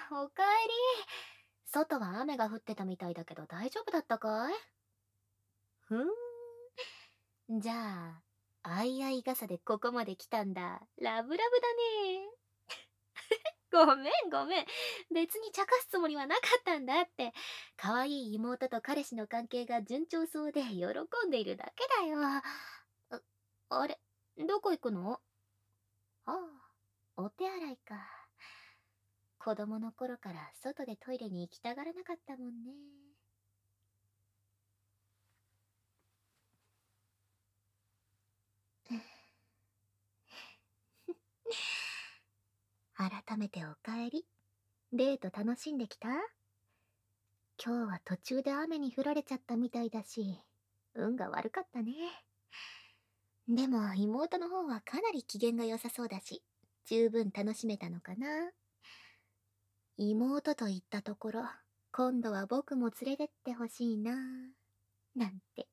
おかえり。外は雨が降ってたみたいだけど大丈夫だったかい？ふん。じゃあ、あいあい傘でここまで来たんだ。ラブラブだね。ごめんごめん。別に茶化すつもりはなかったんだって。可愛い妹と彼氏の関係が順調そうで喜んでいるだけだよ。あれ、どこ行くの？ああ、お手洗いか。子供の頃から外でトイレに行きたがらなかったもんね。改めておかえり。デート楽しんできた？今日は途中で雨に降られちゃったみたいだし、運が悪かったね。でも妹の方はかなり機嫌が良さそうだし、十分楽しめたのかな。妹と言ったところ、今度は僕も連れてってほしいな。なんて。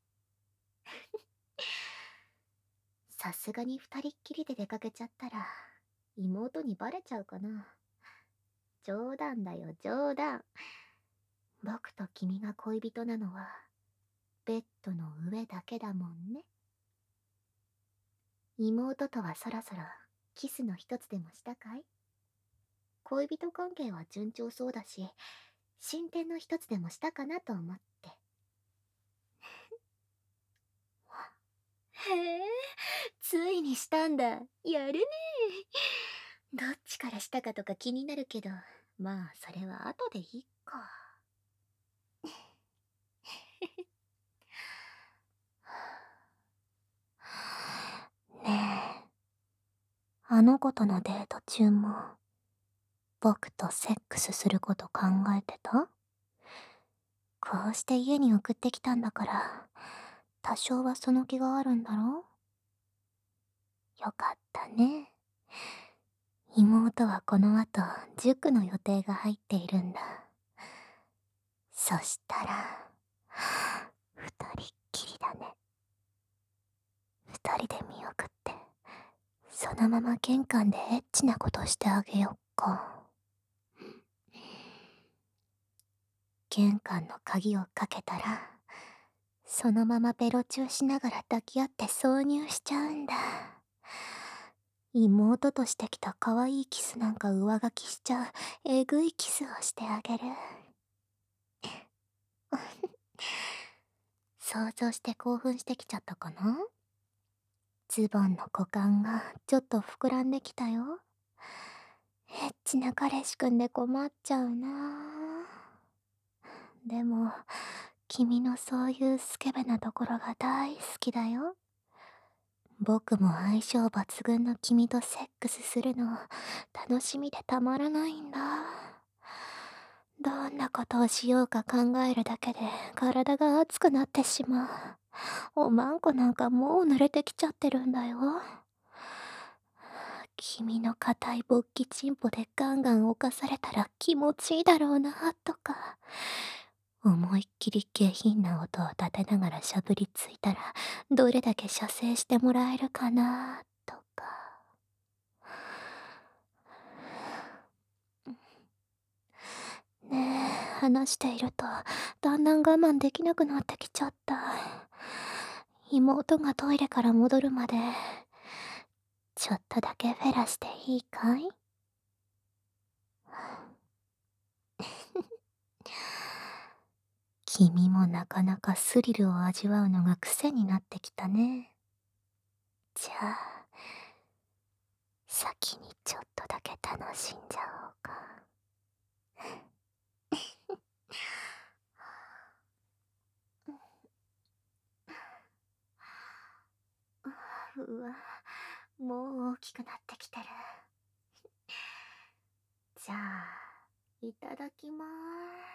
さすがに二人っきりで出かけちゃったら、妹にバレちゃうかな。冗談だよ、冗談。僕と君が恋人なのは、ベッドの上だけだもんね。妹とはそろそろキスの一つでもしたかい？恋人関係は順調そうだし、進展の一つでもしたかなと思って。へえ、ついにしたんだ。やるね。どっちからしたかとか気になるけど、まあそれは後でいいか。ねえ、あの子とのデート中も、僕とセックスすること考えてた？こうして家に送ってきたんだから、多少はその気があるんだろ？よかったね。妹はこの後、塾の予定が入っているんだ。そしたら、二人っきりだね。二人で見送って、そのまま玄関でエッチなことしてあげよっか。玄関の鍵をかけたら、そのままベロチューしながら抱き合って挿入しちゃうんだ。妹としてきた可愛いキスなんか上書きしちゃう、えぐいキスをしてあげる。想像して興奮してきちゃったかな？ズボンの股間がちょっと膨らんできたよ。エッチな彼氏くんで困っちゃうな。でも、君のそういうスケベなところが大好きだよ。僕も相性抜群の君とセックスするの楽しみでたまらないんだ。どんなことをしようか考えるだけで体が熱くなってしまう。おまんこなんかもう濡れてきちゃってるんだよ。君の硬い勃起チンポでガンガン犯されたら気持ちいいだろうな、とか。思いっきり下品な音を立てながらしゃぶりついたら、どれだけ射精してもらえるかな、とか。ねえ、話していると、だんだん我慢できなくなってきちゃった。妹がトイレから戻るまで、ちょっとだけフェラしていいかい？君もなかなかスリルを味わうのが癖になってきたね。じゃあ、先にちょっとだけ楽しんじゃおうか。うわ、もう大きくなってきてる。じゃあ、いただきまーす。